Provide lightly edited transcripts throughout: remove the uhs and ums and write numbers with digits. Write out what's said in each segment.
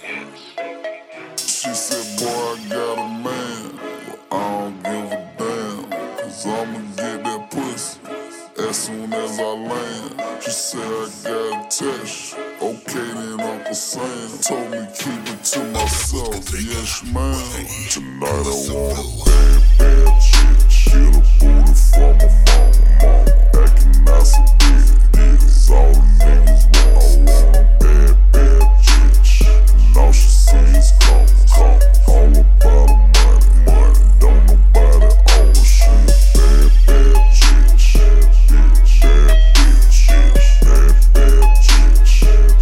She said, boy, I got a man, but I don't give a damn, cause I'ma get that pussy as soon as I land. She said, I got a test. Okay then, Uncle Sam told me keep it to myself. Yes, ma'am. Tonight I want a bad chick. Get a booty from my mama. Acting nice and big. Cause all the niggas want. I want a bad chick. And all she see is come. All about the money. Don't nobody own her. She a bad chick. Bad bitch. Bad chick.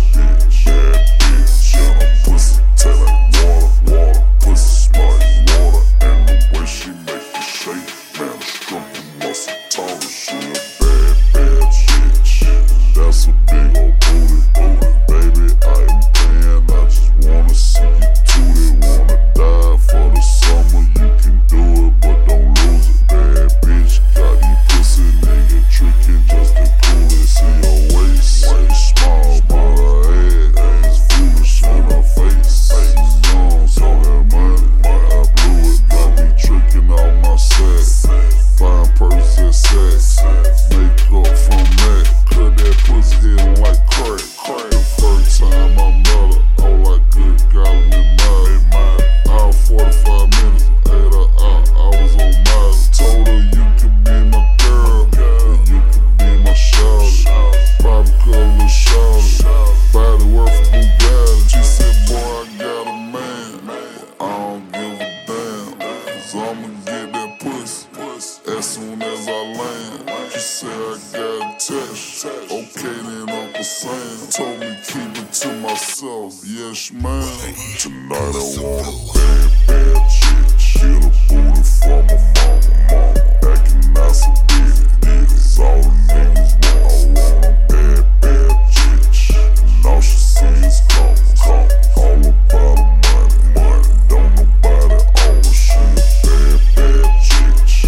Bad bitch. And her pussy taste like water. Pussy smell like water. And the way she make it shake, man, the strumpy muscle taller. She a bad chick. That's a big old booty. Baby, I ain't playing. I just wanna see you toot it. Wanna die for the summer. You can do it, but don't lose it. Bad bitch, got these pussy nigga tricking just to cool it. See her waist, small, but her head is foolish in her face. Young, so that money, I blew it. Got me tricking out my set. Fine purse and sex. Make up from that. Cut that pussy hitting like crack. The first time I met her, I was like, good God, I'm in mine. All 45 minutes, ate her out, I was on mine. Told her you could be my girl, and you could be my shawty. Pop color shawty, body worth a Bugatti. She said, boy, I got a man, but I don't give a damn, cause I'ma get that pussy as soon as I land. She said, I got a test. Okay then, Uncle Sam told me keep it to myself. Yes, ma'am. Tonight I want a bad chick. Get a booty from my mama. Acting nice and big. Cause all the niggas want. I want a bad chick. And all she see is come. All about the money. Don't nobody own her. She a bad chick.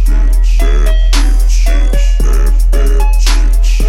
Bad bitch. Bad chick.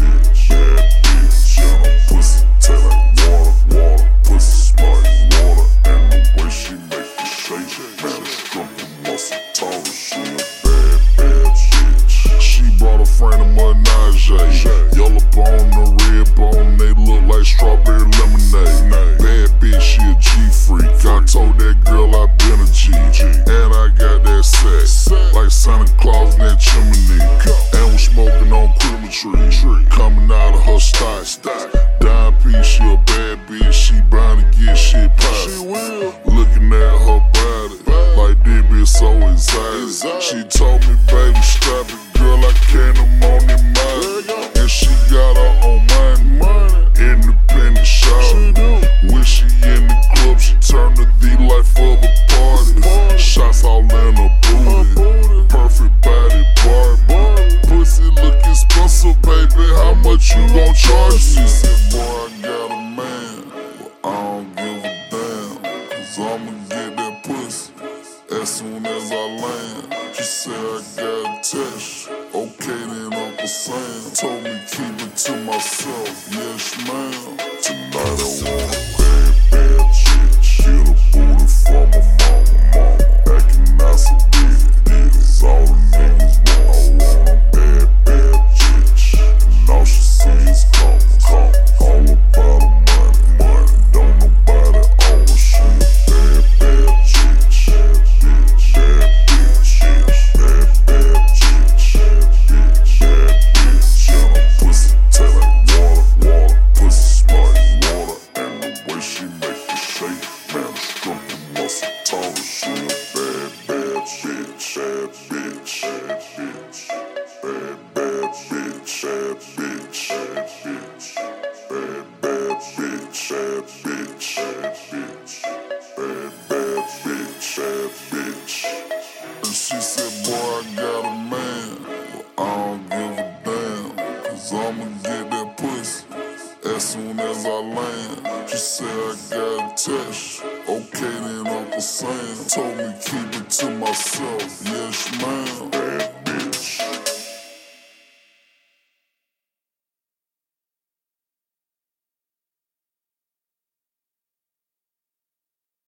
Bad bitch. And her pussy taste like water. Pussy smell like water. And the way she make it shake, man, the strumpy muscle taller. She a bad chick. She brought a friend of Menage. Yellow bone, the red bone, they look like strawberry lemonade. Bad bitch, she a G-freak. I told that girl I been a G. And I got that sex, like Santa Claus in that chimney. And we smoking on Christmas tree, coming out of her stock. Dime piece, she a bad bitch, she bound to get shit poppin'. Looking at her body, like this bitch so excited. She told me, baby, strap it, girl, I can't on it mind. And she got her own money, independent shawty. When she in the club, she turn the D life of a party. Shots all in her booty, perfect body Barbie. Pussy look expensive, baby, how much you gon' charge me? She said, boy, I got a man, but I don't give a damn, cause I'ma get that pussy as soon as I land. She said, I got a test. Okay then, Uncle Sam told me keep it to myself. Yes, ma'am. Tonight I want a bad chick. Get a booty from my mama. Acting nice and big. Cause all the niggas want. I want a bad chick. And all she see is come. All about the money. Don't nobody own her. She a bad chick. Bad bitch. Bad chick. Bad bitch. And her pussy taste like water. Pussy smell like water. And the way she make it shake, man, the strumpy muscle taller. She a bad bitch. Bad bitch. Bad bitch. Bad bitch. Bad bitch. Bad bitch. Bad bitch. And she said, boy, I got a man, but I don't give a damn, cause I'ma get that pussy as soon as I land. She said, I got a test. Okay then, Uncle Sam told me keep it to myself. Yes, ma'am.